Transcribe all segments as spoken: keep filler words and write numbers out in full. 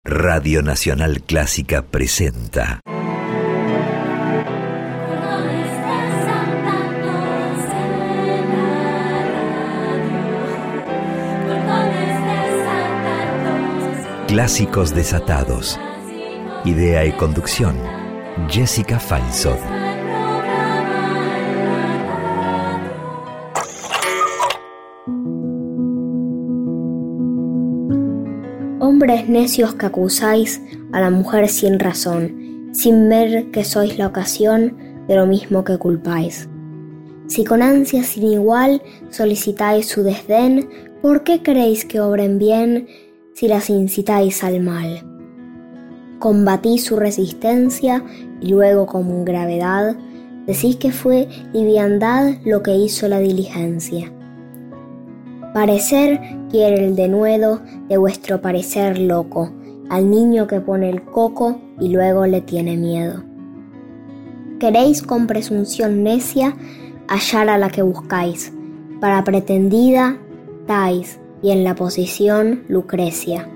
Radio Nacional Clásica presenta Clásicos Desatados. Idea y conducción, Jessica Feinsod. Hombres necios que acusáis a la mujer sin razón, sin ver que sois la ocasión de lo mismo que culpáis. Si con ansia sin igual solicitáis su desdén, ¿por qué queréis que obren bien si las incitáis al mal? Combatís su resistencia y luego con gravedad decís que fue liviandad lo que hizo la diligencia. Parecer quiere el denuedo de vuestro parecer loco, al niño que pone el coco y luego le tiene miedo. Queréis con presunción necia hallar a la que buscáis, para pretendida dais y en la posición Lucrecia.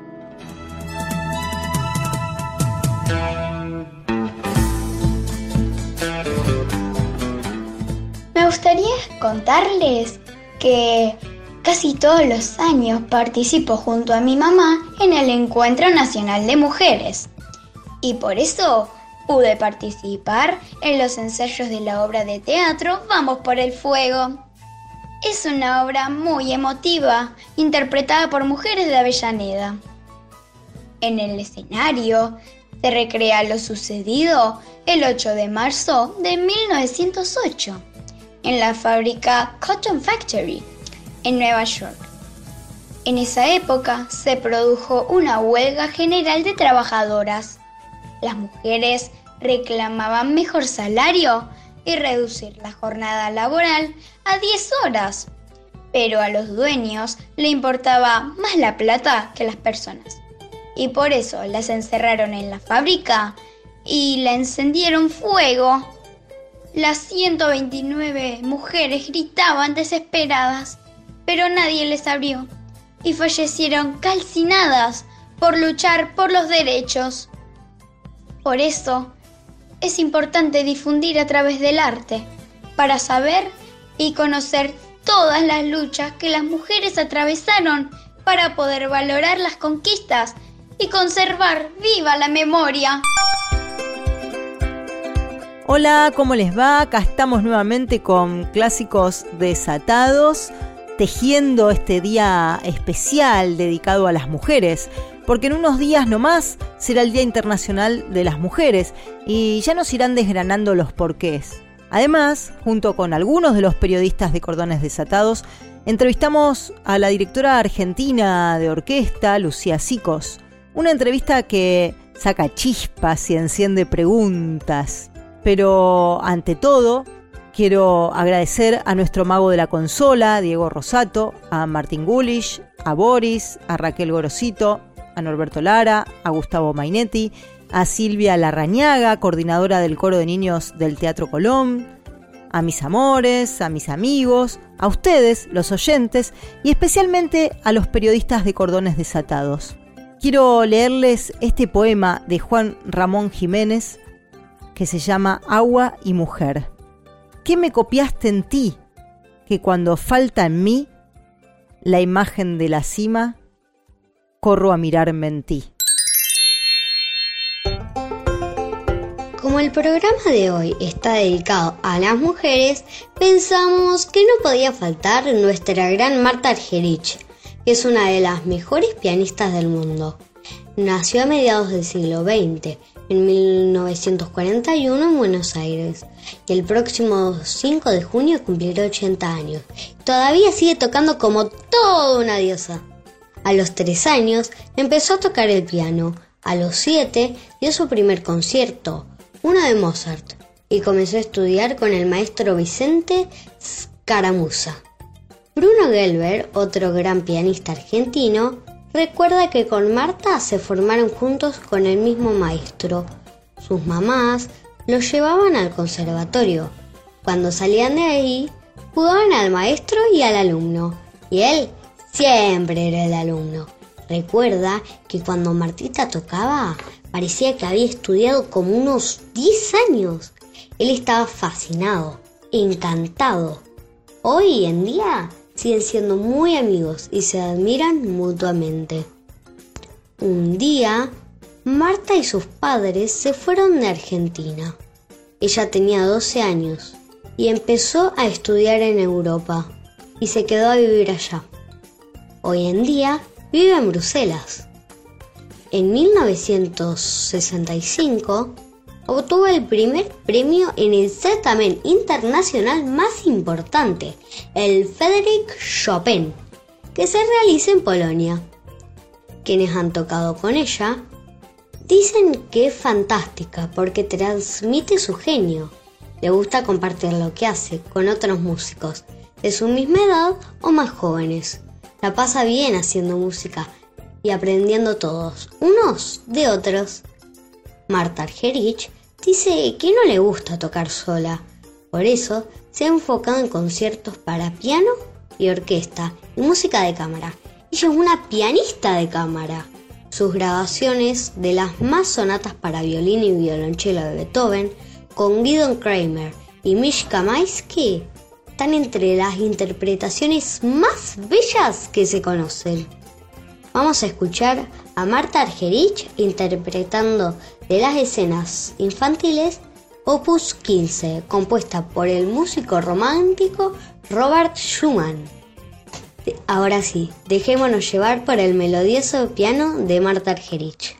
Me gustaría contarles que casi todos los años participo junto a mi mamá en el Encuentro Nacional de Mujeres y por eso pude participar en los ensayos de la obra de teatro Vamos por el Fuego. Es una obra muy emotiva, interpretada por mujeres de Avellaneda. En el escenario se recrea lo sucedido el ocho de marzo de mil novecientos ocho en la fábrica Cotton Factory en Nueva York. En esa época se produjo una huelga general de trabajadoras. Las mujeres reclamaban mejor salario y reducir la jornada laboral a diez horas, pero a los dueños le importaba más la plata que las personas, y por eso las encerraron en la fábrica y la encendieron fuego. Las ciento veintinueve mujeres gritaban desesperadas, pero nadie les abrió y fallecieron calcinadas por luchar por los derechos. Por eso es importante difundir a través del arte, para saber y conocer todas las luchas que las mujeres atravesaron para poder valorar las conquistas y conservar viva la memoria. Hola, ¿cómo les va? Acá estamos nuevamente con Clásicos Desatados, tejiendo este día especial dedicado a las mujeres, porque en unos días nomás será el Día Internacional de las Mujeres y ya nos irán desgranando los porqués. Además, junto con algunos de los periodistas de Cordones Desatados, entrevistamos a la directora argentina de orquesta, Lucía Sicos. Una entrevista que saca chispas y enciende preguntas. Pero ante todo, quiero agradecer a nuestro mago de la consola, Diego Rosato, a Martín Gulish, a Boris, a Raquel Gorosito, a Norberto Lara, a Gustavo Mainetti, a Silvia Larrañaga, coordinadora del coro de niños del Teatro Colón, a mis amores, a mis amigos, a ustedes, los oyentes, y especialmente a los periodistas de Cordones Desatados. Quiero leerles este poema de Juan Ramón Jiménez que se llama Agua y Mujer. ¿Qué me copiaste en ti, que cuando falta en mí la imagen de la cima, corro a mirarme en ti? Como el programa de hoy está dedicado a las mujeres, pensamos que no podía faltar nuestra gran Marta Argerich, que es una de las mejores pianistas del mundo. Nació a mediados del siglo veinte, en mil novecientos cuarenta y uno en Buenos Aires, y el próximo cinco de junio cumplirá ochenta años. Todavía sigue tocando como toda una diosa. A los tres años empezó a tocar el piano. A los siete dio su primer concierto, uno de Mozart, y comenzó a estudiar con el maestro Vicente Scaramuza. Bruno Gelber, otro gran pianista argentino, recuerda que con Marta se formaron juntos con el mismo maestro. Sus mamás los llevaban al conservatorio. Cuando salían de ahí, jugaban al maestro y al alumno, y él siempre era el alumno. Recuerda que cuando Martita tocaba, parecía que había estudiado como unos diez años. Él estaba fascinado, encantado. Hoy en día siguen siendo muy amigos y se admiran mutuamente. Un día, Marta y sus padres se fueron de Argentina. Ella tenía doce años y empezó a estudiar en Europa y se quedó a vivir allá. Hoy en día vive en Bruselas. En mil novecientos sesenta y cinco obtuvo el primer premio en el certamen internacional más importante, el Frédéric Chopin, que se realiza en Polonia. Quienes han tocado con ella dicen que es fantástica porque transmite su genio. Le gusta compartir lo que hace con otros músicos de su misma edad o más jóvenes. La pasa bien haciendo música y aprendiendo todos, unos de otros. Marta Argerich dice que no le gusta tocar sola, por eso se ha enfocado en conciertos para piano y orquesta y música de cámara. Ella es una pianista de cámara. Sus grabaciones de las más sonatas para violín y violonchelo de Beethoven con Gidon Kramer y Mishka Maisky están entre las interpretaciones más bellas que se conocen. Vamos a escuchar a Marta Argerich interpretando de las escenas infantiles Opus quince, compuesta por el músico romántico Robert Schumann. Ahora sí, dejémonos llevar por el melodioso piano de Marta Argerich.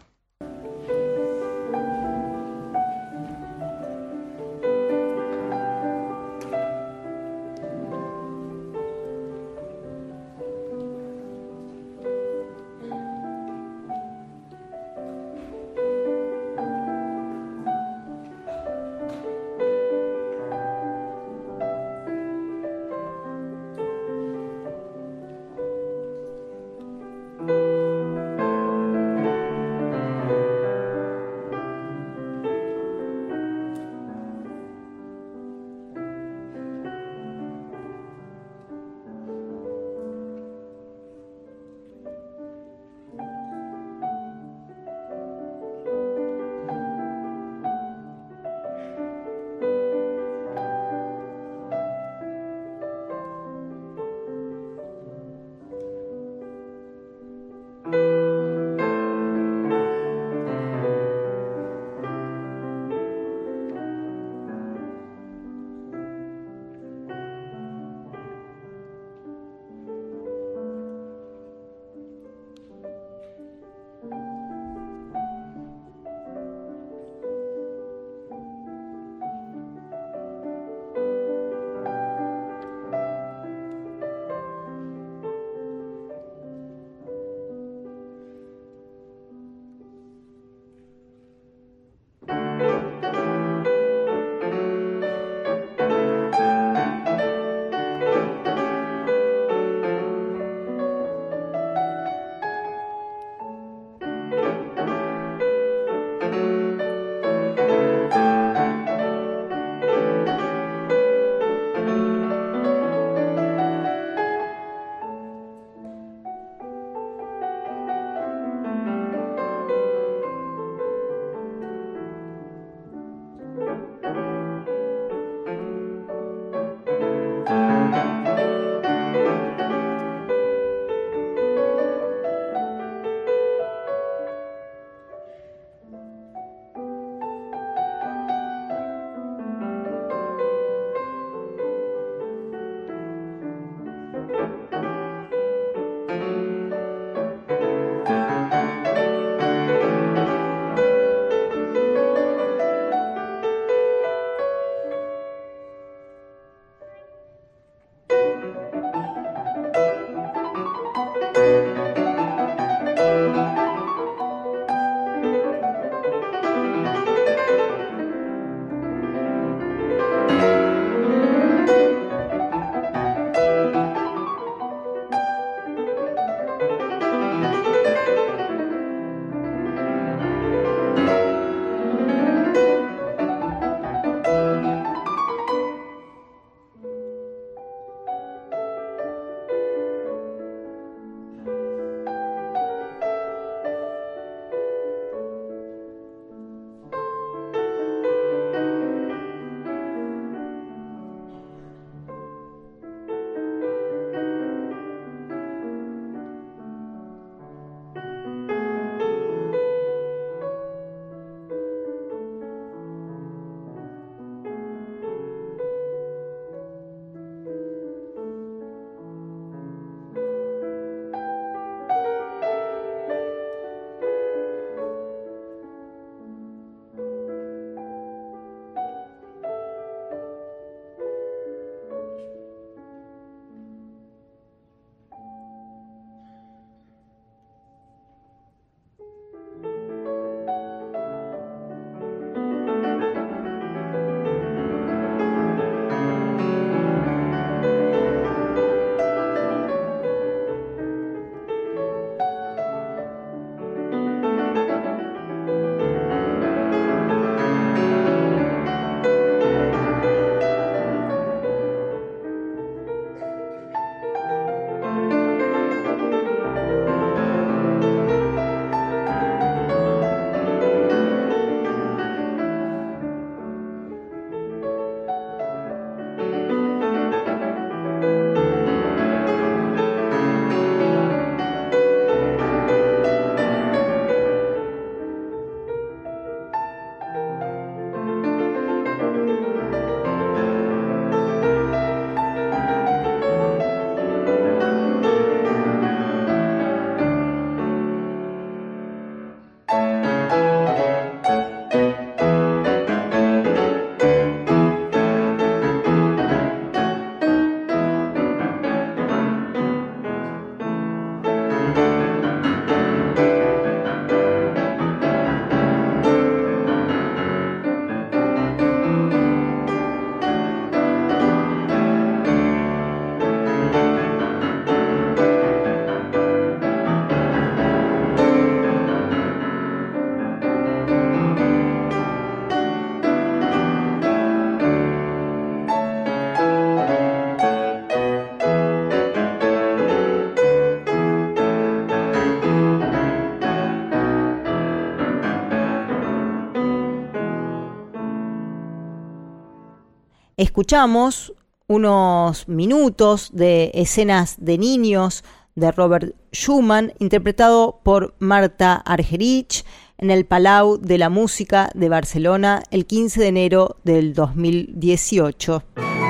escuchamos unos minutos de escenas de niños de Robert Schumann, interpretado por Marta Argerich en el Palau de la Música de Barcelona el quince de enero del dos mil dieciocho.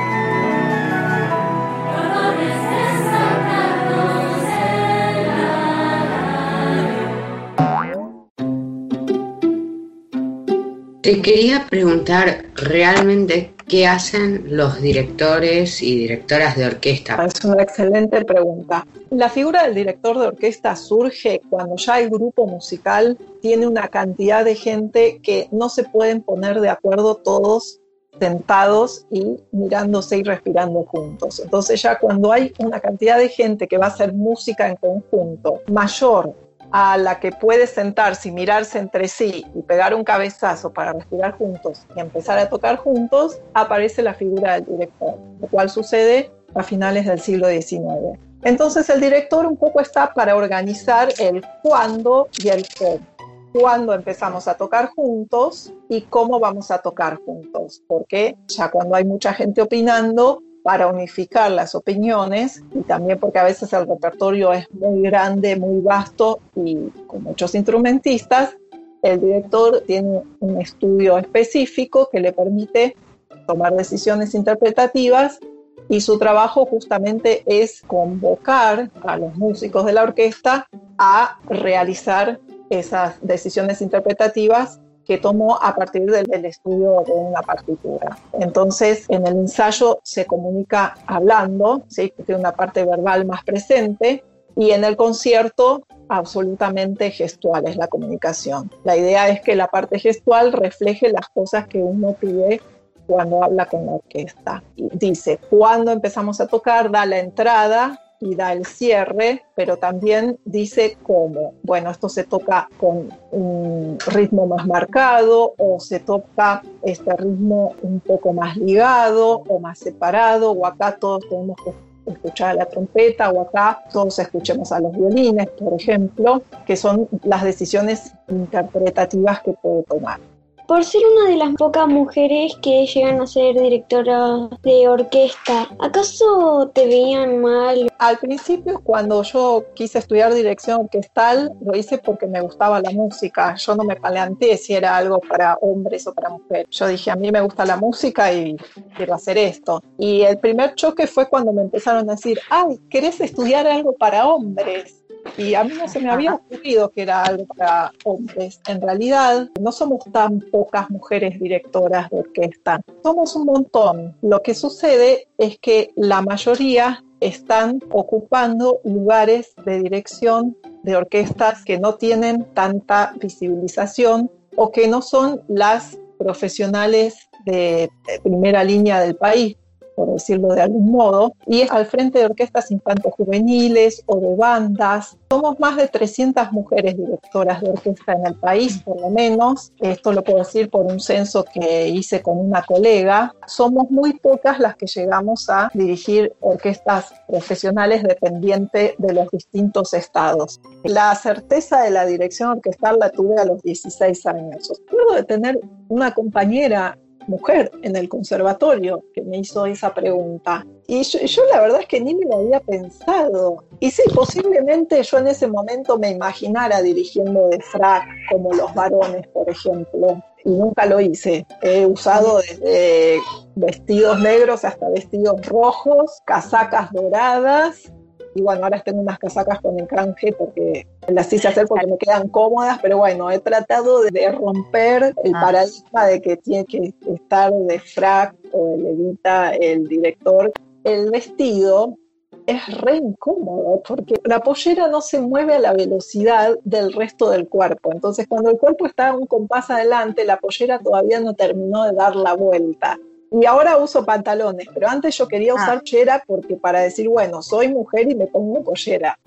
Te quería preguntar realmente qué hacen los directores y directoras de orquesta. Es una excelente pregunta. La figura del director de orquesta surge cuando ya el grupo musical tiene una cantidad de gente que no se pueden poner de acuerdo todos sentados y mirándose y respirando juntos. Entonces ya cuando hay una cantidad de gente que va a hacer música en conjunto mayor a la que puede sentarse y mirarse entre sí y pegar un cabezazo para respirar juntos y empezar a tocar juntos, aparece la figura del director, lo cual sucede a finales del siglo diecinueve. Entonces el director un poco está para organizar el cuándo y el cómo. Cuándo empezamos a tocar juntos y cómo vamos a tocar juntos, porque ya cuando hay mucha gente opinando, para unificar las opiniones y también porque a veces el repertorio es muy grande, muy vasto y con muchos instrumentistas, el director tiene un estudio específico que le permite tomar decisiones interpretativas y su trabajo justamente es convocar a los músicos de la orquesta a realizar esas decisiones interpretativas que tomó a partir del, del estudio de una partitura. Entonces, en el ensayo se comunica hablando, ¿sí? Tiene una parte verbal más presente, y en el concierto absolutamente gestual es la comunicación. La idea es que la parte gestual refleje las cosas que uno pide cuando habla con la orquesta. Y dice, cuando empezamos a tocar, da la entrada y da el cierre, pero también dice cómo. Bueno, esto se toca con un ritmo más marcado o se toca este ritmo un poco más ligado o más separado, o acá todos tenemos que escuchar a la trompeta, o acá todos escuchemos a los violines, por ejemplo, que son las decisiones interpretativas que puede tomar. Por ser una de las pocas mujeres que llegan a ser directoras de orquesta, ¿acaso te veían mal? Al principio, cuando yo quise estudiar dirección orquestal, lo hice porque me gustaba la música. Yo no me planteé si era algo para hombres o para mujeres. Yo dije, a mí me gusta la música y quiero hacer esto. Y el primer choque fue cuando me empezaron a decir, ay, ¿querés estudiar algo para hombres? Y a mí no se me había ocurrido que era algo para hombres. En realidad, no somos tan pocas mujeres directoras de orquesta. Somos un montón. Lo que sucede es que la mayoría están ocupando lugares de dirección de orquestas que no tienen tanta visibilización o que no son las profesionales de primera línea del país, por decirlo de algún modo, y es al frente de orquestas infanto-juveniles o de bandas. Somos más de trescientas mujeres directoras de orquesta en el país, por lo menos. Esto lo puedo decir por un censo que hice con una colega. Somos muy pocas las que llegamos a dirigir orquestas profesionales dependientes de los distintos estados. La certeza de la dirección orquestal la tuve a los dieciséis años. Recuerdo de tener una compañera mujer en el conservatorio que me hizo esa pregunta. Y yo, yo la verdad es que ni me lo había pensado. Y sí, posiblemente yo en ese momento me imaginara dirigiendo de frac como los varones, por ejemplo. Y nunca lo hice. He usado desde vestidos negros hasta vestidos rojos, casacas doradas. Y bueno, ahora tengo unas casacas con encanje porque las hice hacer porque me quedan cómodas, pero bueno, he tratado de romper el ah. paradigma de que tiene que estar de frac o de levita el director. El vestido es re incómodo porque la pollera no se mueve a la velocidad del resto del cuerpo. Entonces, cuando el cuerpo está un compás adelante, la pollera todavía no terminó de dar la vuelta. Y ahora uso pantalones, pero antes yo quería usar ah. pollera porque para decir, bueno, soy mujer y me pongo pollera.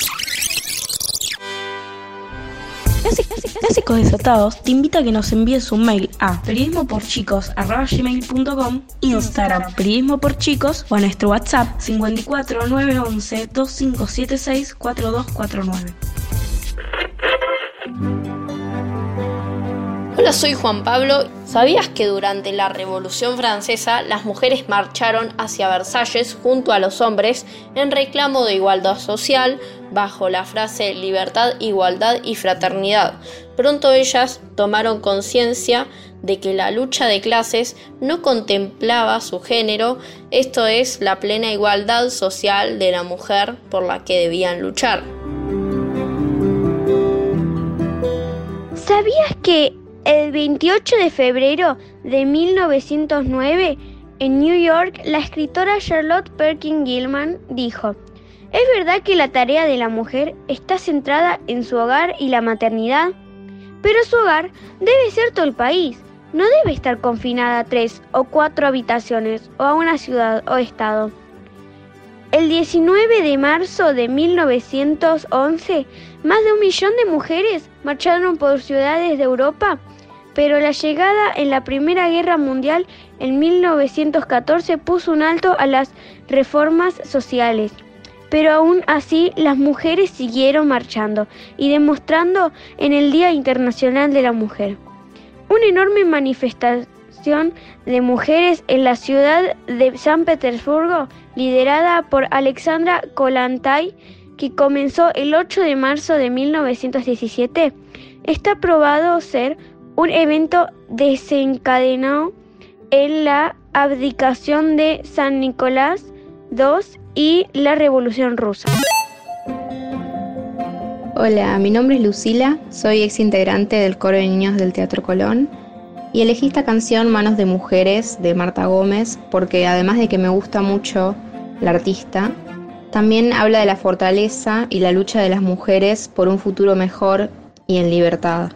Clásicos Desatados te invita a que nos envíes un mail a periodismo por chicos arroba gmail punto com, Instagram periodismo por chicos o a nuestro WhatsApp cinco cuatro nueve once dos cinco siete seis cuatro dos cuatro nueve. Hola, soy Juan Pablo. ¿Sabías que durante la Revolución Francesa las mujeres marcharon hacia Versalles junto a los hombres en reclamo de igualdad social bajo la frase libertad, igualdad y fraternidad? Pronto ellas tomaron conciencia de que la lucha de clases no contemplaba su género, esto es, la plena igualdad social de la mujer por la que debían luchar. ¿Sabías que el veintiocho de febrero de mil novecientos nueve, en New York, la escritora Charlotte Perkins Gilman dijo: ¿es verdad que la tarea de la mujer está centrada en su hogar y la maternidad? Pero su hogar debe ser todo el país, no debe estar confinada a tres o cuatro habitaciones o a una ciudad o estado. El diecinueve de marzo de mil novecientos once, más de un millón de mujeres marcharon por ciudades de Europa, pero la llegada en la Primera Guerra Mundial en mil novecientos catorce puso un alto a las reformas sociales. Pero aún así las mujeres siguieron marchando y demostrando en el Día Internacional de la Mujer. Una enorme manifestación de mujeres en la ciudad de San Petersburgo, liderada por Alexandra Kollontai, que comenzó el ocho de marzo de mil novecientos diecisiete, está probado ser un evento desencadenado en la abdicación de San Nicolás segundo y la Revolución Rusa. Hola, mi nombre es Lucila, soy ex integrante del coro de niños del Teatro Colón y elegí esta canción Manos de Mujeres de Marta Gómez porque además de que me gusta mucho la artista, también habla de la fortaleza y la lucha de las mujeres por un futuro mejor y en libertad.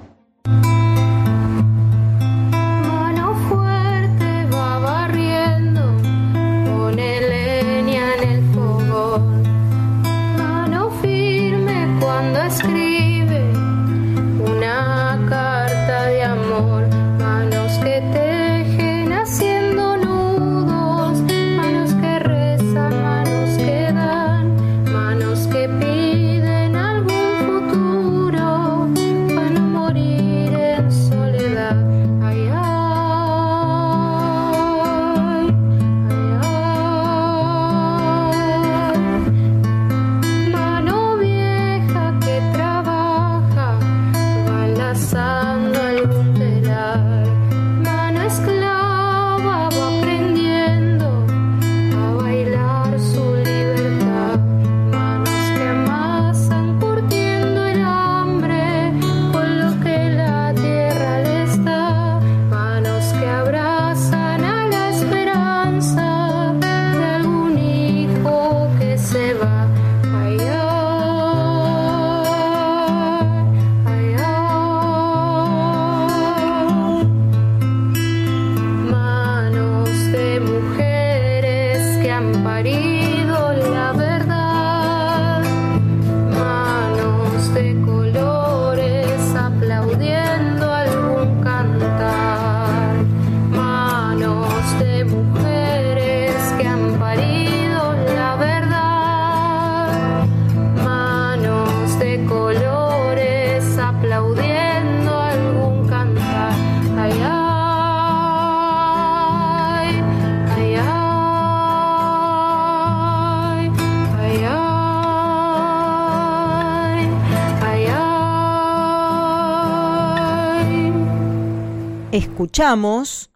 Escuchamos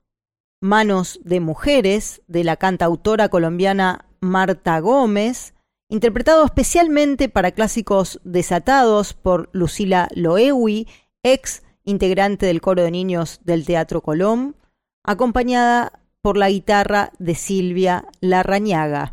Manos de Mujeres de la cantautora colombiana Marta Gómez, interpretado especialmente para Clásicos Desatados por Lucila Loewy, ex integrante del coro de niños del Teatro Colón, acompañada por la guitarra de Silvia Larrañaga.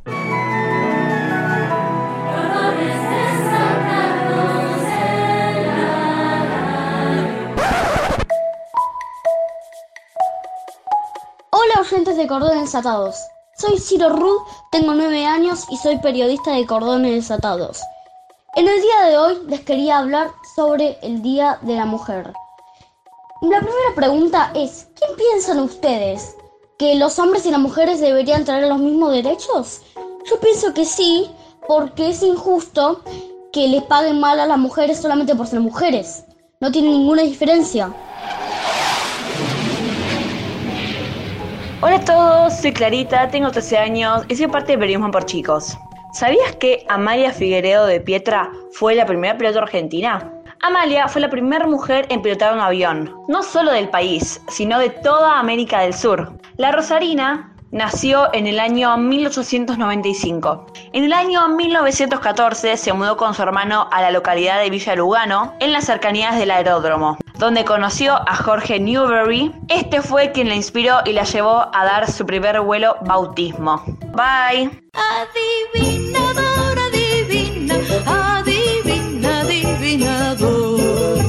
Hola oyentes de Cordones Desatados, soy Ciro Rudd, tengo nueve años y soy periodista de Cordones Desatados. En el día de hoy les quería hablar sobre el Día de la Mujer. La primera pregunta es, ¿qué piensan ustedes? ¿Que los hombres y las mujeres deberían tener los mismos derechos? Yo pienso que sí, porque es injusto que les paguen mal a las mujeres solamente por ser mujeres. No tiene ninguna diferencia. Hola a todos, soy Clarita, tengo trece años y soy parte de Periodismo por Chicos. ¿Sabías que Amalia Figueredo de Pietra fue la primera piloto argentina? Amalia fue la primera mujer en pilotar un avión, no solo del país, sino de toda América del Sur. La rosarina nació en el año mil ochocientos noventa y cinco. En el año mil novecientos catorce se mudó con su hermano a la localidad de Villa Lugano, en las cercanías del aeródromo, donde conoció a Jorge Newbery. Este fue quien la inspiró y la llevó a dar su primer vuelo bautismo. Bye. Adivinador, adivina, adivina, adivinador.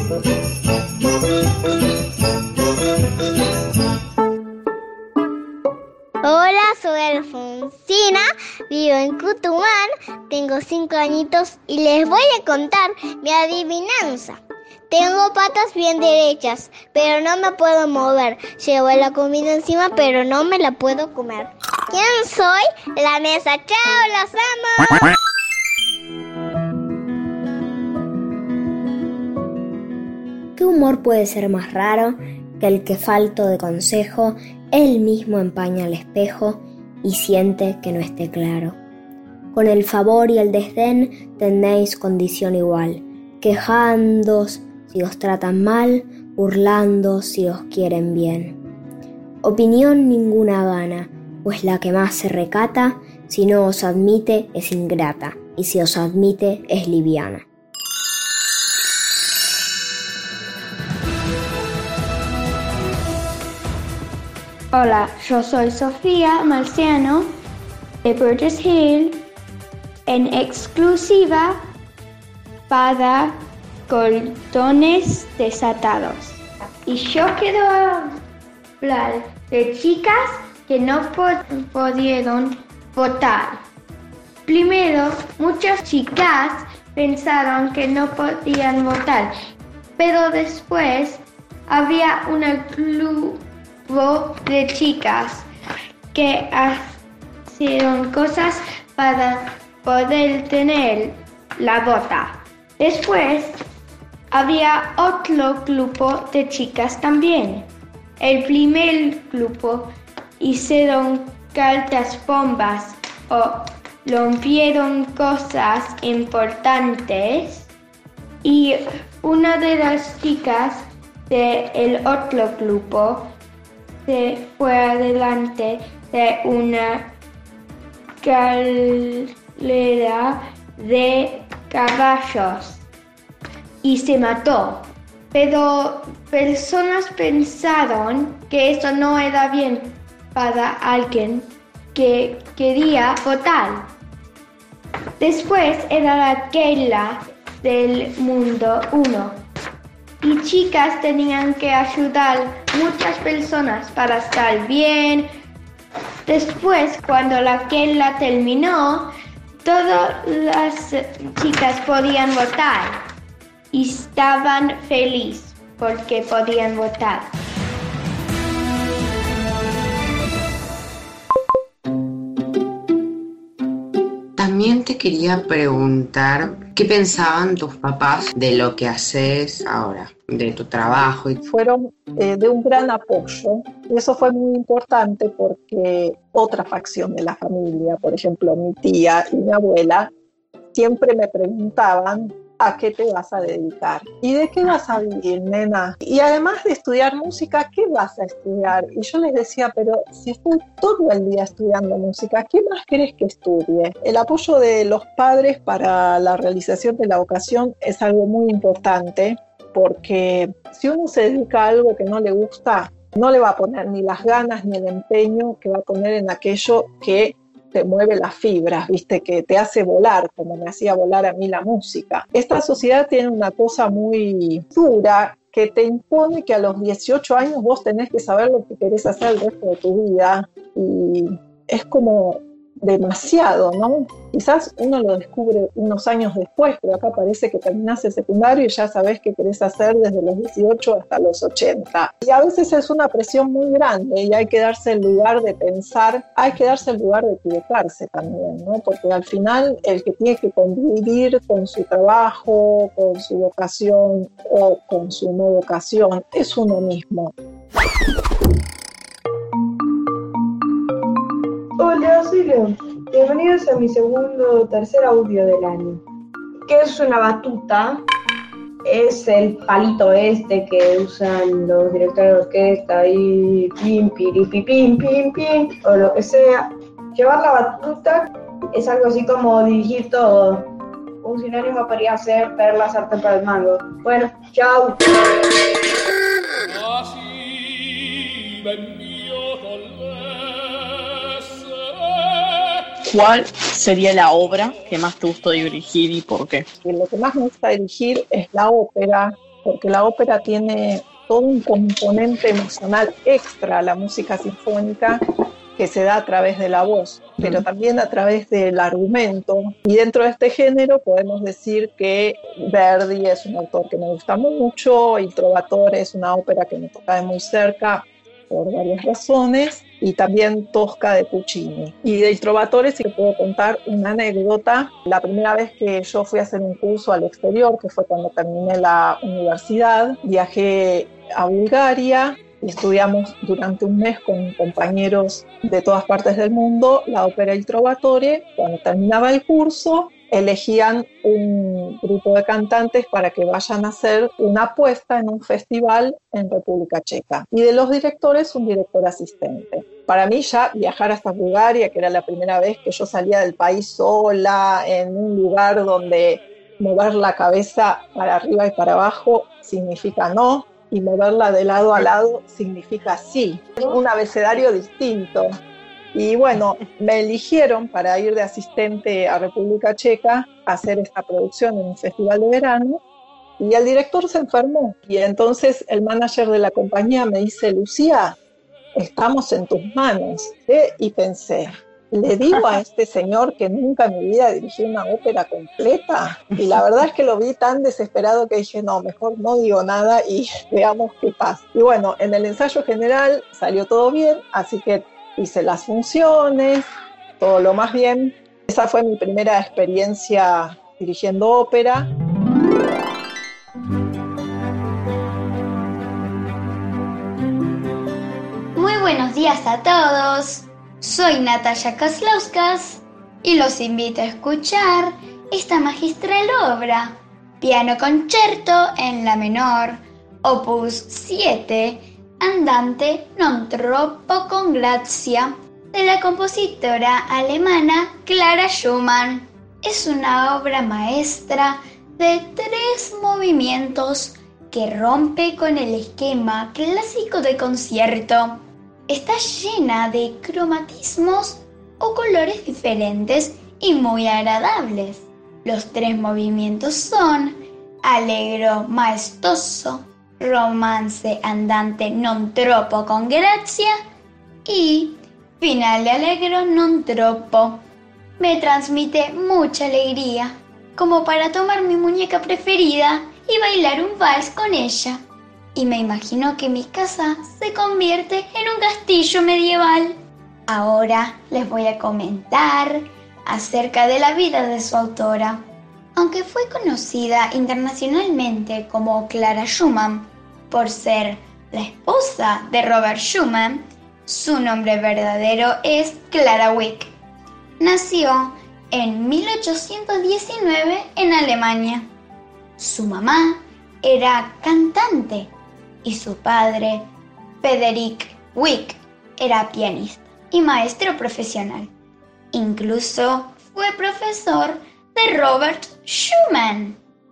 Hola, soy Alfonsina, vivo en Cutumán, tengo cinco añitos y les voy a contar mi adivinanza. Tengo patas bien derechas, pero no me puedo mover. Llevo la comida encima, pero no me la puedo comer. ¿Quién soy? La mesa. ¡Chao, los amo! ¿Qué humor puede ser más raro que el que falto de consejo, él mismo empaña el espejo y siente que no esté claro? Con el favor y el desdén tenéis condición igual, quejándoos si os tratan mal, burlando si os quieren bien. Opinión ninguna gana, pues la que más se recata, si no os admite es ingrata, y si os admite es liviana. Hola, yo soy Sofía Marciano de Burgess Hill, en exclusiva para Cordones Desatados. Y yo quiero hablar de chicas que no pudieron votar. Primero, muchas chicas pensaron que no podían votar, pero después había un grupo de chicas que hicieron cosas para poder tener la vota. Después había otro grupo de chicas también. El primer grupo hicieron cartas bombas o rompieron cosas importantes, y una de las chicas del otro grupo se fue adelante de una carrera de caballos y se mató. Pero personas pensaron que eso no era bien para alguien que quería votar. Después era la guerra del mundo uno y chicas tenían que ayudar muchas personas para estar bien. Después, cuando la guerra terminó, todas las chicas podían votar y estaban felices porque podían votar. También te quería preguntar qué pensaban tus papás de lo que haces ahora, de tu trabajo. Fueron eh, de un gran apoyo, y eso fue muy importante porque otra facción de la familia, por ejemplo mi tía y mi abuela, siempre me preguntaban: ¿a qué te vas a dedicar? ¿Y de qué vas a vivir, nena? Y además de estudiar música, ¿qué vas a estudiar? Y yo les decía: pero si estoy todo el día estudiando música, ¿qué más querés que estudie? El apoyo de los padres para la realización de la vocación es algo muy importante, porque si uno se dedica a algo que no le gusta, no le va a poner ni las ganas ni el empeño que va a poner en aquello que te mueve las fibras, ¿viste? Que te hace volar, como me hacía volar a mí la música. Esta sociedad tiene una cosa muy dura que te impone que a los dieciocho años vos tenés que saber lo que querés hacer el resto de tu vida, y es como demasiado, ¿no? Quizás uno lo descubre unos años después, pero acá parece que terminás el secundario y ya sabés qué querés hacer desde los dieciocho hasta los ochenta. Y a veces es una presión muy grande y hay que darse el lugar de pensar, hay que darse el lugar de equivocarse también, ¿no? Porque al final el que tiene que convivir con su trabajo, con su vocación o con su no vocación es uno mismo. Hola, soy León. Bienvenidos a mi segundo o tercer audio del año. ¿Qué es una batuta? Es el palito este que usan los directores de orquesta y pim, piripi, pim, pim, pim, o lo que sea. Llevar la batuta es algo así como dirigir todo. Un sinónimo podría ser ver la sartén para el mango. Bueno, chao. ¿Cuál sería la obra que más te gustó dirigir y por qué? Lo que más me gusta dirigir es la ópera, porque la ópera tiene todo un componente emocional extra a la música sinfónica que se da a través de la voz, pero también a través del argumento. Y dentro de este género podemos decir que Verdi es un autor que me gusta mucho, Il Trovatore es una ópera que me toca de muy cerca por varias razones, y también Tosca de Puccini. Y del Trovatore sí que puedo contar una anécdota. La primera vez que yo fui a hacer un curso al exterior, que fue cuando terminé la universidad, viajé a Bulgaria y estudiamos durante un mes con compañeros de todas partes del mundo la ópera Il Trovatore. Cuando terminaba el curso, elegían un grupo de cantantes para que vayan a hacer una apuesta en un festival en República Checa. Y de los directores, un director asistente. Para mí ya viajar hasta Bulgaria, que era la primera vez que yo salía del país sola, en un lugar donde mover la cabeza para arriba y para abajo significa no, y moverla de lado a lado significa sí. Un abecedario distinto. Y bueno, me eligieron para ir de asistente a República Checa a hacer esta producción en un festival de verano, y el director se enfermó. Y entonces el manager de la compañía me dice: Lucía, estamos en tus manos. ¿Eh? Y pensé, ¿le digo a este señor que nunca en mi vida dirigí una ópera completa? Y la verdad es que lo vi tan desesperado que dije, no, mejor no digo nada y veamos qué pasa. Y bueno, en el ensayo general salió todo bien, así que hice las funciones, todo lo más bien. Esa fue mi primera experiencia dirigiendo ópera. Muy buenos días a todos. Soy Natalia Kaslauskas y los invito a escuchar esta magistral obra, Piano Concerto en la menor, opus siete, Andante non troppo con grazia, de la compositora alemana Clara Schumann. Es una obra maestra de tres movimientos que rompe con el esquema clásico de concierto. Está llena de cromatismos o colores diferentes y muy agradables. Los tres movimientos son Allegro maestoso, Romance andante non troppo con grazia y Finale allegro non troppo. Me transmite mucha alegría, como para tomar mi muñeca preferida y bailar un vals con ella. Y me imagino que mi casa se convierte en un castillo medieval. Ahora les voy a comentar acerca de la vida de su autora. Aunque fue conocida internacionalmente como Clara Schumann por ser la esposa de Robert Schumann, su nombre verdadero es Clara Wieck. Nació en mil ochocientos diecinueve en Alemania. Su mamá era cantante y su padre, Frederick Wieck, era pianista y maestro profesional. Incluso fue profesor de Robert Schumann.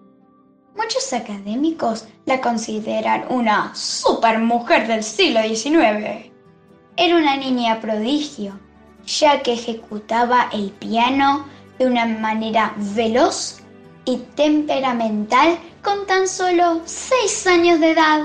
Muchos académicos la consideran una supermujer del siglo diecinueve. Era una niña prodigio, ya que ejecutaba el piano de una manera veloz y temperamental con tan solo seis años de edad.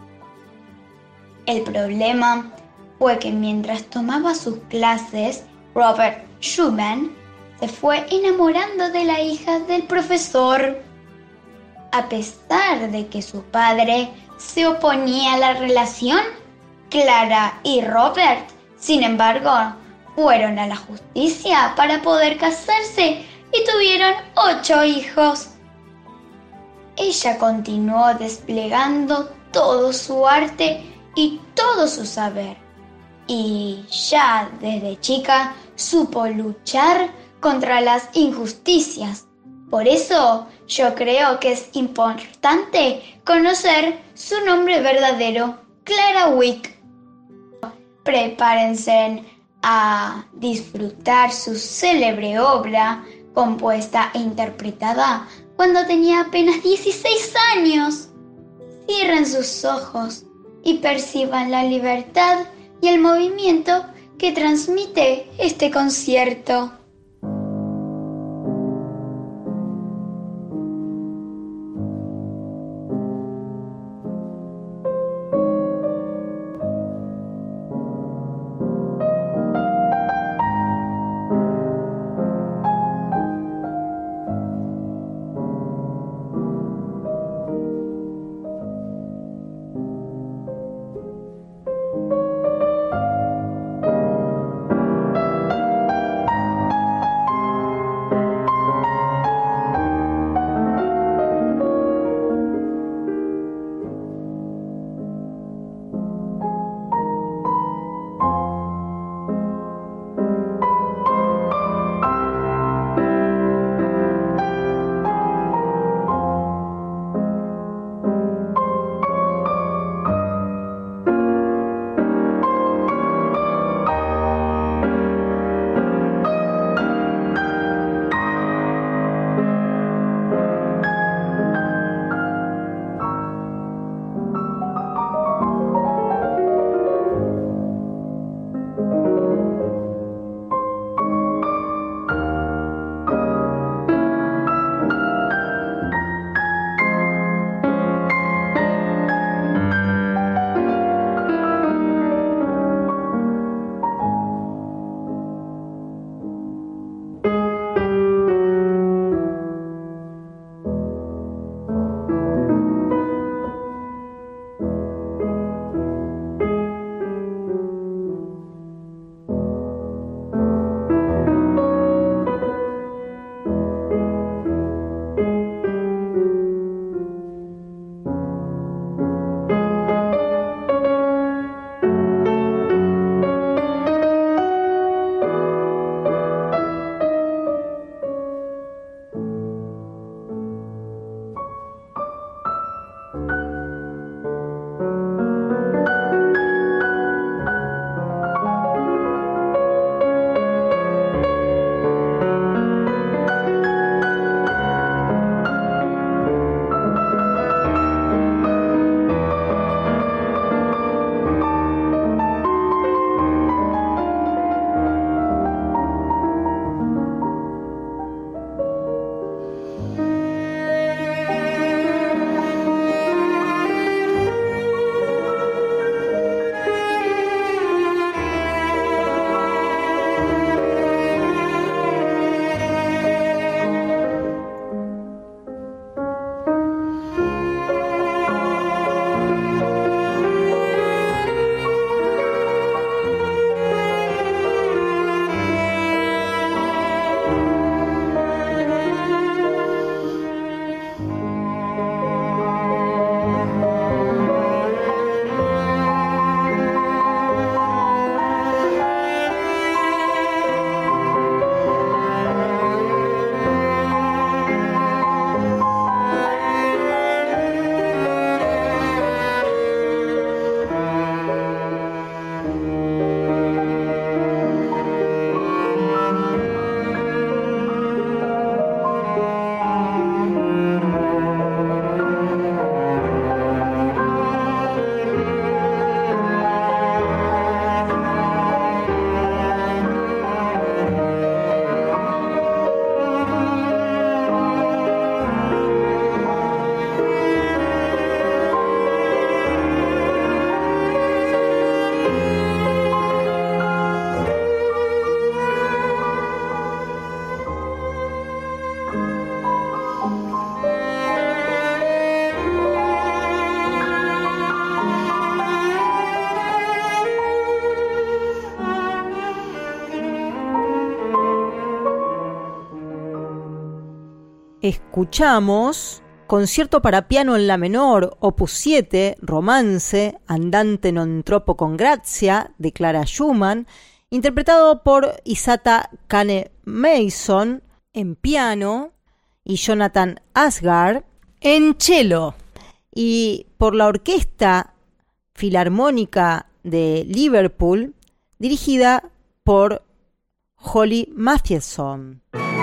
El problema fue que mientras tomaba sus clases, Robert Schumann se fue enamorando de la hija del profesor. A pesar de que su padre se oponía a la relación, Clara y Robert, sin embargo, fueron a la justicia para poder casarse y tuvieron ocho hijos. Ella continuó desplegando todo su arte y todo su saber, y ya desde chica supo luchar contra las injusticias. Por eso yo creo que es importante conocer su nombre verdadero, Clara Wieck. Prepárense a disfrutar su célebre obra, compuesta e interpretada cuando tenía apenas dieciséis años. Cierren sus ojos y perciban la libertad y el movimiento que transmite este concierto. escuchamos Concierto para piano en la menor, opus siete, Romance, Andante non troppo con grazia, de Clara Schumann, interpretado por Isata Kane Mason en piano y Jonathan Asgard en cello, y por la Orquesta Filarmónica de Liverpool, dirigida por Holly Mathieson.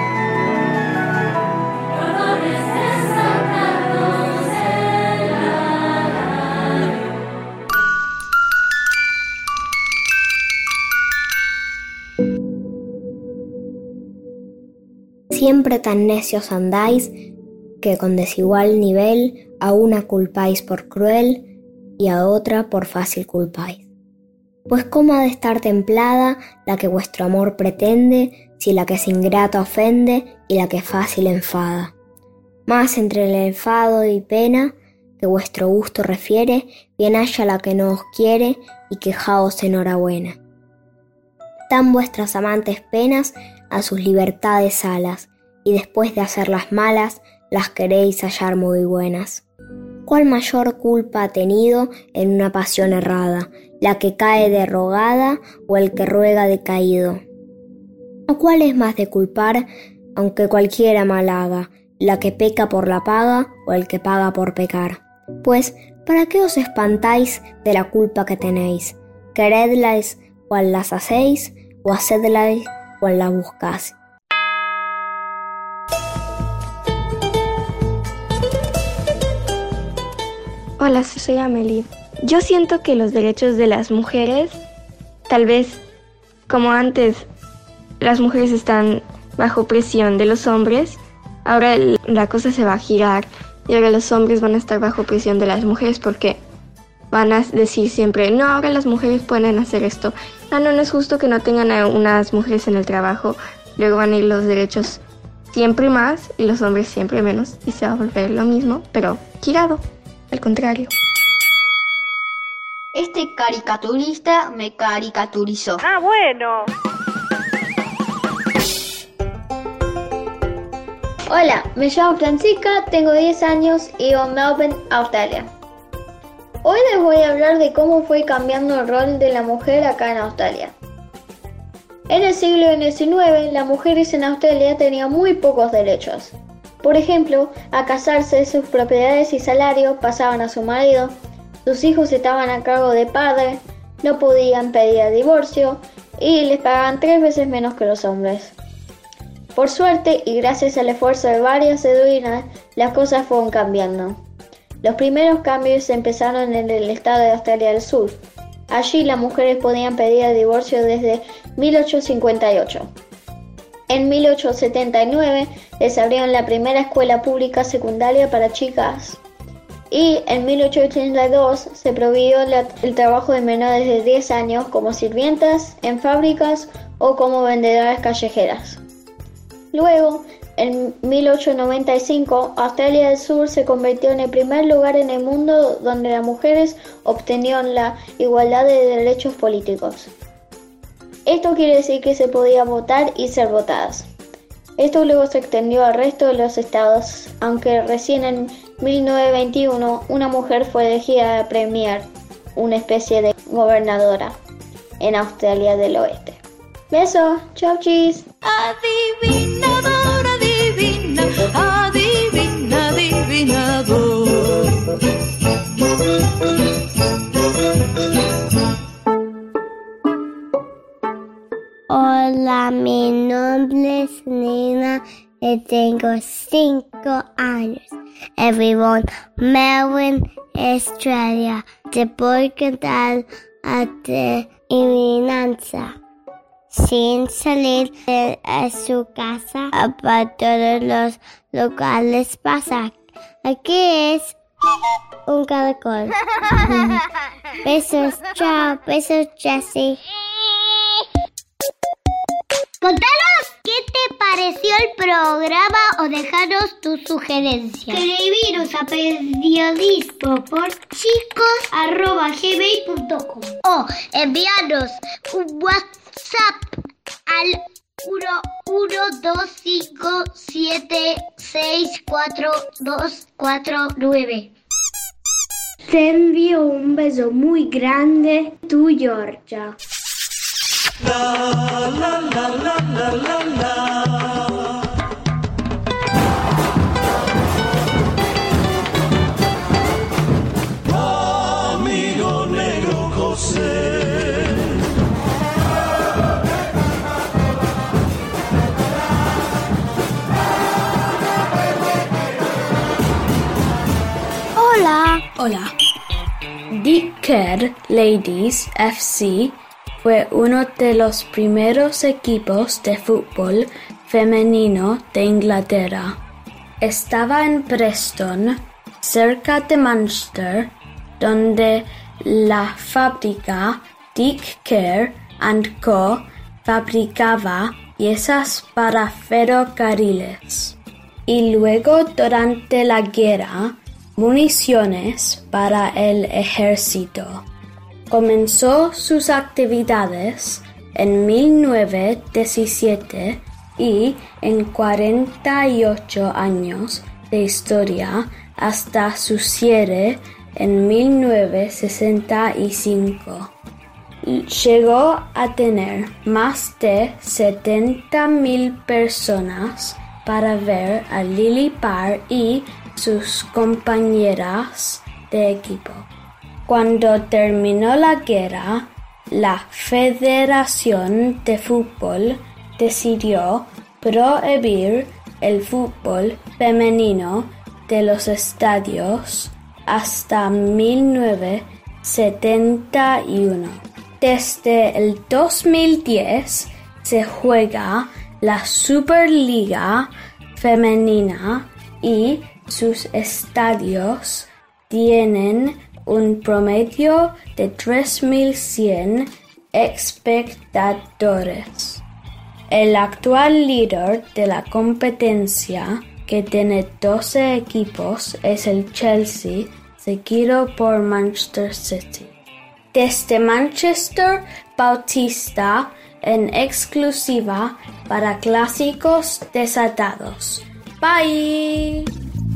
Siempre tan necios andáis, que con desigual nivel a una culpáis por cruel y a otra por fácil culpáis. Pues cómo ha de estar templada la que vuestro amor pretende, si la que es ingrata ofende y la que fácil enfada. Mas entre el enfado y pena que vuestro gusto refiere, bien haya la que no os quiere y quejaos enhorabuena. Dan vuestras amantes penas a sus libertades alas, y después de hacerlas malas, las queréis hallar muy buenas. ¿Cuál mayor culpa ha tenido en una pasión errada, la que cae derrogada o el que ruega decaído? ¿O cuál es más de culpar, aunque cualquiera mal haga, la que peca por la paga o el que paga por pecar? Pues, ¿para qué os espantáis de la culpa que tenéis? Queredlas cual las hacéis, o hacedlas cual las buscáis. Hola, soy Amelie. Yo siento que los derechos de las mujeres, tal vez como antes las mujeres están bajo presión de los hombres, ahora la cosa se va a girar y ahora los hombres van a estar bajo presión de las mujeres porque van a decir siempre, no, ahora las mujeres pueden hacer esto. Ah, no, no es justo que no tengan a unas mujeres en el trabajo. Luego van a ir los derechos siempre más y los hombres siempre menos y se va a volver lo mismo, pero girado. Al contrario. Este caricaturista me caricaturizó. Ah, bueno. Hola, me llamo Francisca, tengo diez años y vivo en Melbourne, Australia. Hoy les voy a hablar de cómo fue cambiando el rol de la mujer acá en Australia. En el siglo diecinueve, las mujeres en Australia tenían muy pocos derechos. Por ejemplo, a casarse, sus propiedades y salarios pasaban a su marido, sus hijos estaban a cargo de padre, no podían pedir divorcio y les pagaban tres veces menos que los hombres. Por suerte y gracias al esfuerzo de varias heroínas, las cosas fueron cambiando. Los primeros cambios empezaron en el estado de Australia del Sur. Allí las mujeres podían pedir divorcio desde mil ochocientos cincuenta y ocho. En mil ochocientos setenta y nueve les abrieron la primera escuela pública secundaria para chicas. Y en mil ochocientos ochenta y dos se prohibió la, el trabajo de menores de diez años como sirvientas en fábricas o como vendedoras callejeras. Luego, en mil ochocientos noventa y cinco, Australia del Sur se convirtió en el primer lugar en el mundo donde las mujeres obtenían la igualdad de derechos políticos. Esto quiere decir que se podía votar y ser votadas. Esto luego se extendió al resto de los estados, aunque recién en mil novecientos veintiuno una mujer fue elegida premier, una especie de gobernadora, en Australia del Oeste. Besos, chau chis. Adivinador, adivina, adivina, adivinador. Hola, mi nombre es Nina y tengo cinco años. Vivo en Melbourne, Australia. Te voy a contar adivinanza. Sin salir de su casa, para todos los lugares pasa. Aquí es un caracol. Besos, chao, besos, Jessie. Contanos qué te pareció el programa o dejaros tus sugerencias. Escribiros a periodismo por chicos arroba gmail punto com o enviarnos un WhatsApp al uno, uno, dos, cinco, siete, seis, cuatro, dos, cuatro, nueve. Te envío un beso muy grande, tu Georgia. La, la, la, la, la, la, la. Amigo negro José. Hola. Hola. Dick Kerr Ladies F C fue uno de los primeros equipos de fútbol femenino de Inglaterra. Estaba en Preston, cerca de Manchester, donde la fábrica Dick Kerr and Co. fabricaba piezas para ferrocarriles. Y luego, durante la guerra, municiones para el ejército. Comenzó sus actividades en mil novecientos diecisiete y en cuarenta y ocho años de historia hasta su cierre en mil novecientos sesenta y cinco. Llegó a tener más de setenta mil personas para ver a Lily Parr y sus compañeras de equipo. Cuando terminó la guerra, la Federación de Fútbol decidió prohibir el fútbol femenino de los estadios hasta mil novecientos setenta y uno. Desde el dos mil diez se juega la Superliga Femenina y sus estadios tienen un promedio de tres mil cien espectadores. El actual líder de la competencia, que tiene doce equipos, es el Chelsea, seguido por Manchester City. Desde Manchester, Bautista, en exclusiva para Clásicos Desatados. Bye.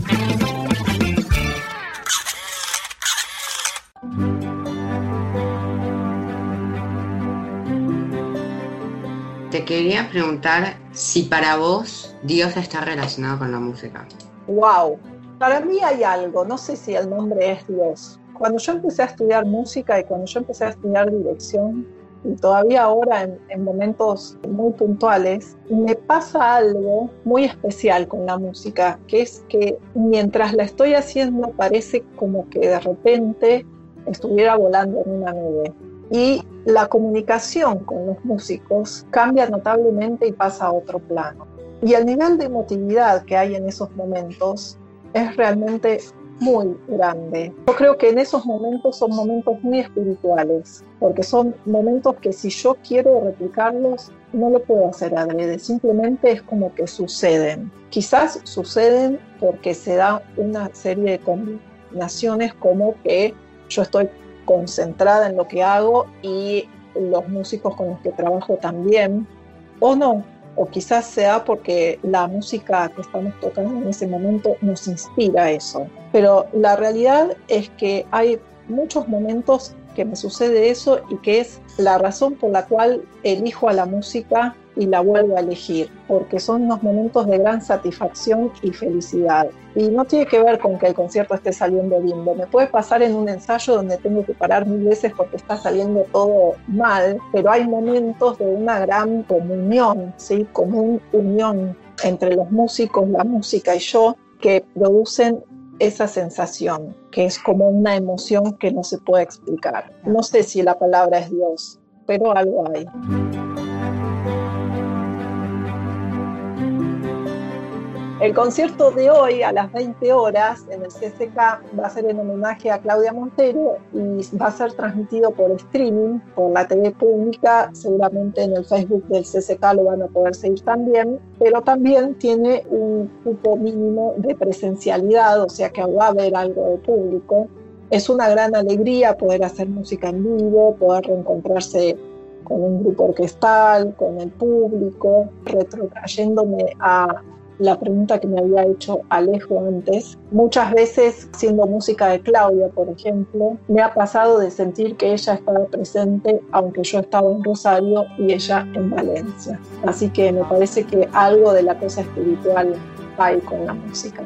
Te quería preguntar si para vos Dios está relacionado con la música. Wow, para mí hay algo, no sé si el nombre es Dios. Cuando yo empecé a estudiar música y cuando yo empecé a estudiar dirección, y todavía ahora en, en momentos muy puntuales, me pasa algo muy especial con la música, que es que mientras la estoy haciendo parece como que de repente estuviera volando en una nube. Y la comunicación con los músicos cambia notablemente y pasa a otro plano. Y el nivel de emotividad que hay en esos momentos es realmente muy grande. Yo creo que en esos momentos son momentos muy espirituales, porque son momentos que si yo quiero replicarlos, no lo puedo hacer adrede, simplemente es como que suceden. Quizás suceden porque se da una serie de combinaciones, como que yo estoy concentrada en lo que hago y los músicos con los que trabajo también, o no, o quizás sea porque la música que estamos tocando en ese momento nos inspira eso. Pero la realidad es que hay muchos momentos que me sucede eso y que es la razón por la cual elijo a la música y la vuelvo a elegir, porque son unos momentos de gran satisfacción y felicidad. Y no tiene que ver con que el concierto esté saliendo lindo. Me puede pasar en un ensayo donde tengo que parar mil veces porque está saliendo todo mal, pero hay momentos de una gran comunión, ¿sí? Común unión entre los músicos, la música y yo, que producen esa sensación, que es como una emoción que no se puede explicar. No sé si la palabra es Dios, pero algo hay. El concierto de hoy a las veinte horas en el C C K va a ser en homenaje a Claudia Montero y va a ser transmitido por streaming, por la T V pública, seguramente en el Facebook del C C K lo van a poder seguir también, pero también tiene un cupo mínimo de presencialidad, o sea que va a haber algo de público. Es una gran alegría poder hacer música en vivo, poder reencontrarse con un grupo orquestal, con el público, retrotrayéndome a la pregunta que me había hecho Alejo antes. Muchas veces, haciendo música de Claudia, por ejemplo, me ha pasado de sentir que ella estaba presente, aunque yo estaba en Rosario y ella en Valencia. Así que me parece que algo de la cosa espiritual hay con la música.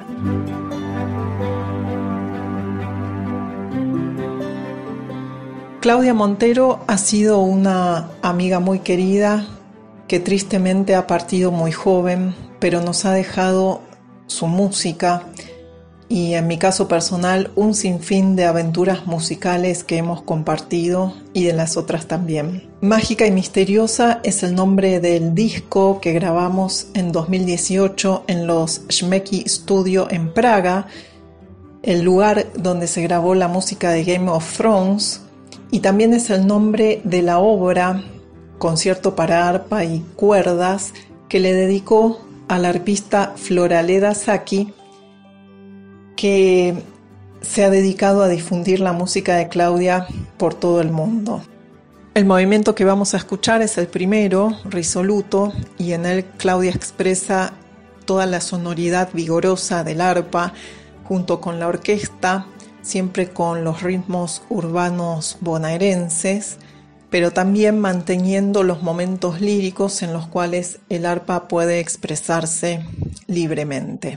Claudia Montero ha sido una amiga muy querida que tristemente ha partido muy joven, pero nos ha dejado su música y, en mi caso personal, un sinfín de aventuras musicales que hemos compartido y de las otras también. Mágica y Misteriosa es el nombre del disco que grabamos en dos mil dieciocho en los Schmecki Studio en Praga, el lugar donde se grabó la música de Game of Thrones, y también es el nombre de la obra Concierto para arpa y cuerdas que le dedicó a la arpista Floraleda Sacchi, que se ha dedicado a difundir la música de Claudia por todo el mundo. El movimiento que vamos a escuchar es el primero, Risoluto, y en él Claudia expresa toda la sonoridad vigorosa del arpa junto con la orquesta, siempre con los ritmos urbanos bonaerenses, pero también manteniendo los momentos líricos en los cuales el arpa puede expresarse libremente.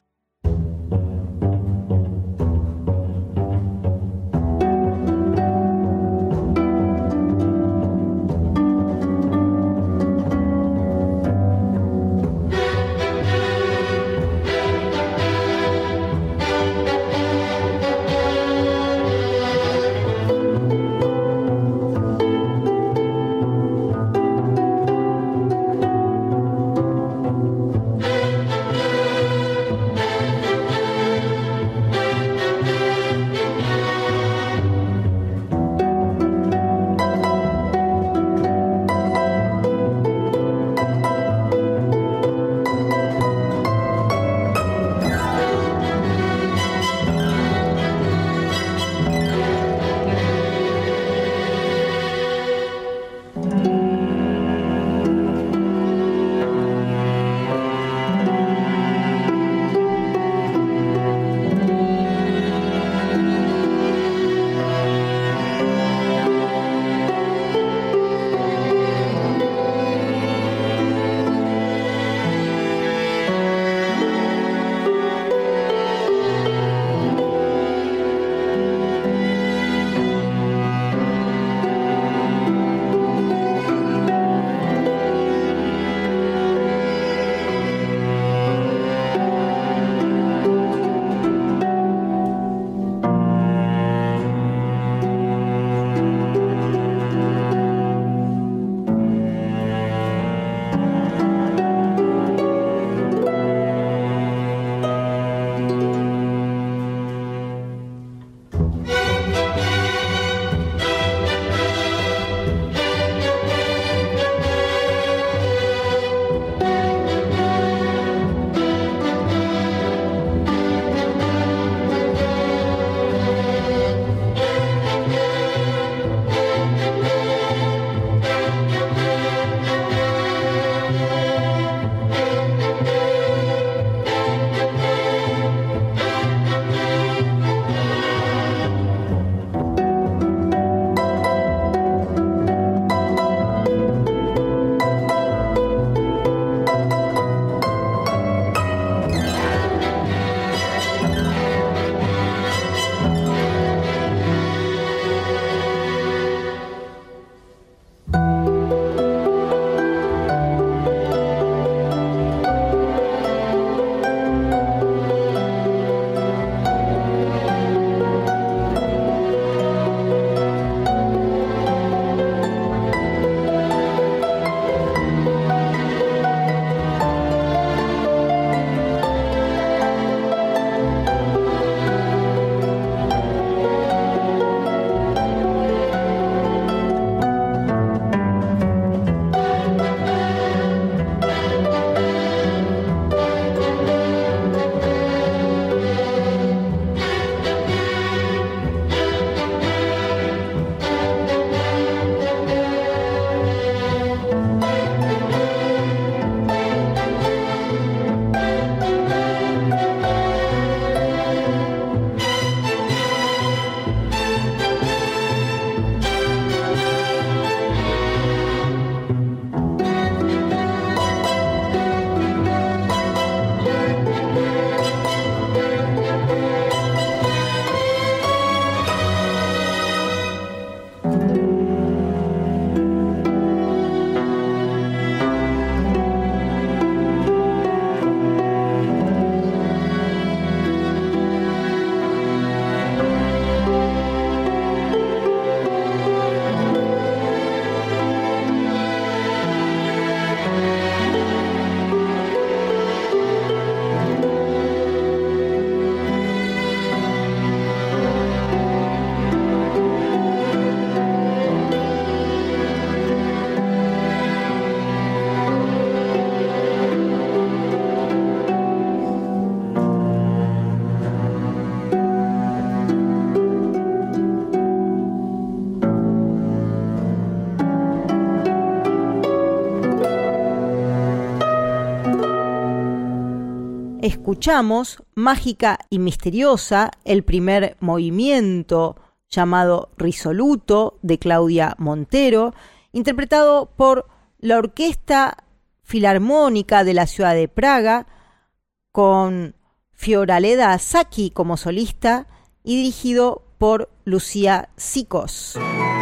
escuchamos Mágica y Misteriosa, el primer movimiento llamado Risoluto de Claudia Montero, interpretado por la Orquesta Filarmónica de la ciudad de Praga, con Fioraleda Sacchi como solista y dirigido por Lucía Sicos.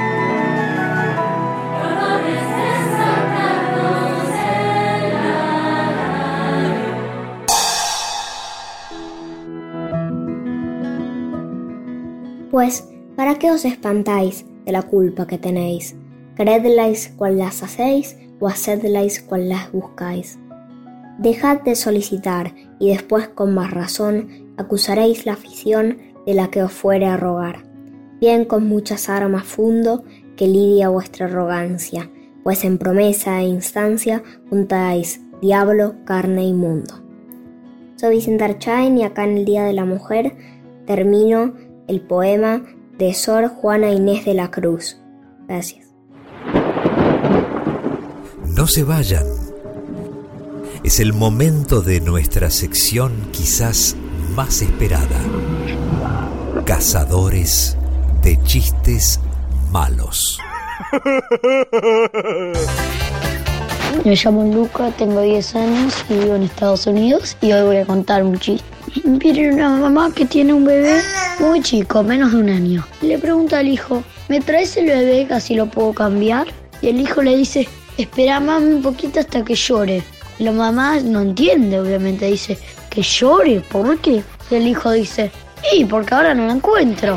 Pues, ¿para qué os espantáis de la culpa que tenéis? Creedláis cual las hacéis, o hacedláis cual las buscáis. Dejad de solicitar, y después con más razón acusaréis la afición de la que os fuere a rogar. Bien con muchas armas fundo que lidia vuestra arrogancia, pues en promesa e instancia juntáis diablo, carne y mundo. Soy Vicenta Archain y acá en el Día de la Mujer termino el poema de Sor Juana Inés de la Cruz. Gracias. No se vayan. Es el momento de nuestra sección quizás más esperada. Cazadores de chistes malos. Me llamo Luca, tengo diez años y vivo en Estados Unidos y hoy voy a contar un chiste. Viene una mamá que tiene un bebé muy chico, menos de un año. Le pregunta al hijo, ¿me traes el bebé que así lo puedo cambiar? Y el hijo le dice, espera mami un poquito hasta que llore. Y la mamá no entiende, obviamente, dice, ¿que llore? ¿Por qué? Y el hijo dice, ¡y porque ahora no lo encuentro!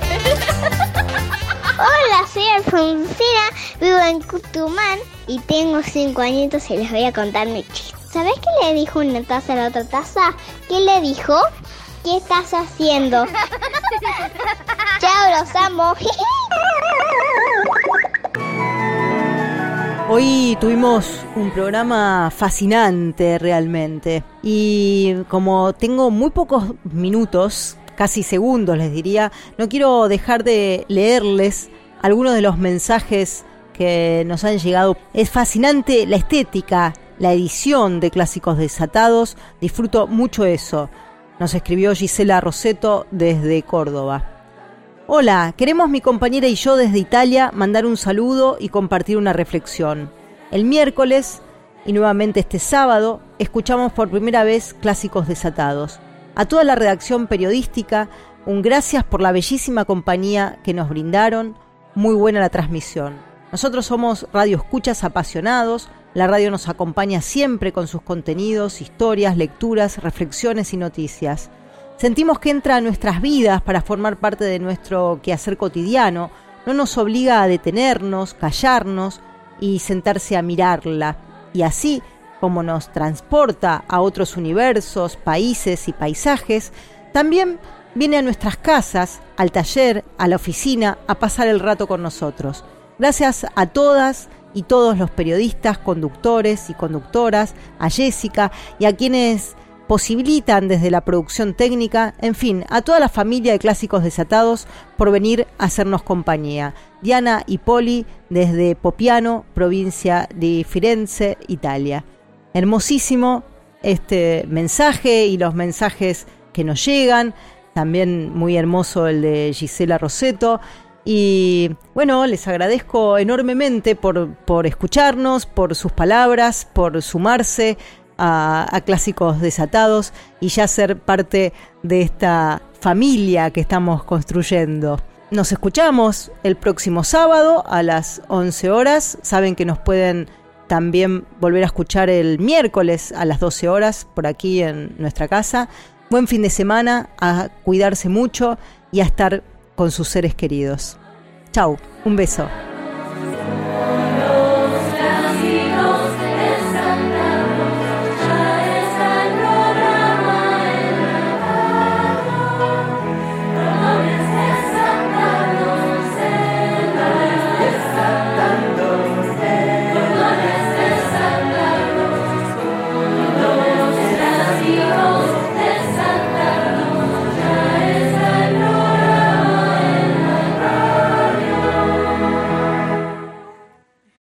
Hola, soy Alfonsina, vivo en Cutumán y tengo cinco añitos y les voy a contar mi chiste. ¿Sabés qué le dijo una taza a la otra taza? ¿Qué le dijo? ¿Qué estás haciendo? Chao, los amo. Hoy tuvimos un programa fascinante realmente y como tengo muy pocos minutos, casi segundos les diría, no quiero dejar de leerles algunos de los mensajes que nos han llegado. Es fascinante la estética, la edición de Clásicos Desatados, disfruto mucho eso. Nos escribió Gisela Roseto desde Córdoba. Hola, queremos mi compañera y yo desde Italia mandar un saludo y compartir una reflexión. El miércoles y nuevamente este sábado escuchamos por primera vez Clásicos Desatados. A toda la redacción periodística, un gracias por la bellísima compañía que nos brindaron, muy buena la transmisión. Nosotros somos radioescuchas apasionados, la radio nos acompaña siempre con sus contenidos, historias, lecturas, reflexiones y noticias. Sentimos que entra a nuestras vidas para formar parte de nuestro quehacer cotidiano, no nos obliga a detenernos, callarnos y sentarse a mirarla. Y así como nos transporta a otros universos, países y paisajes, también viene a nuestras casas, al taller, a la oficina, a pasar el rato con nosotros. Gracias a todas y todos los periodistas, conductores y conductoras, a Jessica y a quienes posibilitan desde la producción técnica, en fin, a toda la familia de Clásicos Desatados por venir a hacernos compañía. Diana y Poli desde Popiano, provincia de Firenze, Italia. Hermosísimo este mensaje y los mensajes que nos llegan, también muy hermoso el de Gisela Roseto. Y bueno, les agradezco enormemente por, por escucharnos, por sus palabras, por sumarse a, a Clásicos Desatados y ya ser parte de esta familia que estamos construyendo. Nos escuchamos el próximo sábado a las once horas. Saben que nos pueden también volver a escuchar el miércoles a las doce horas por aquí en nuestra casa. Buen fin de semana, a cuidarse mucho y a estar con sus seres queridos. Chau, un beso.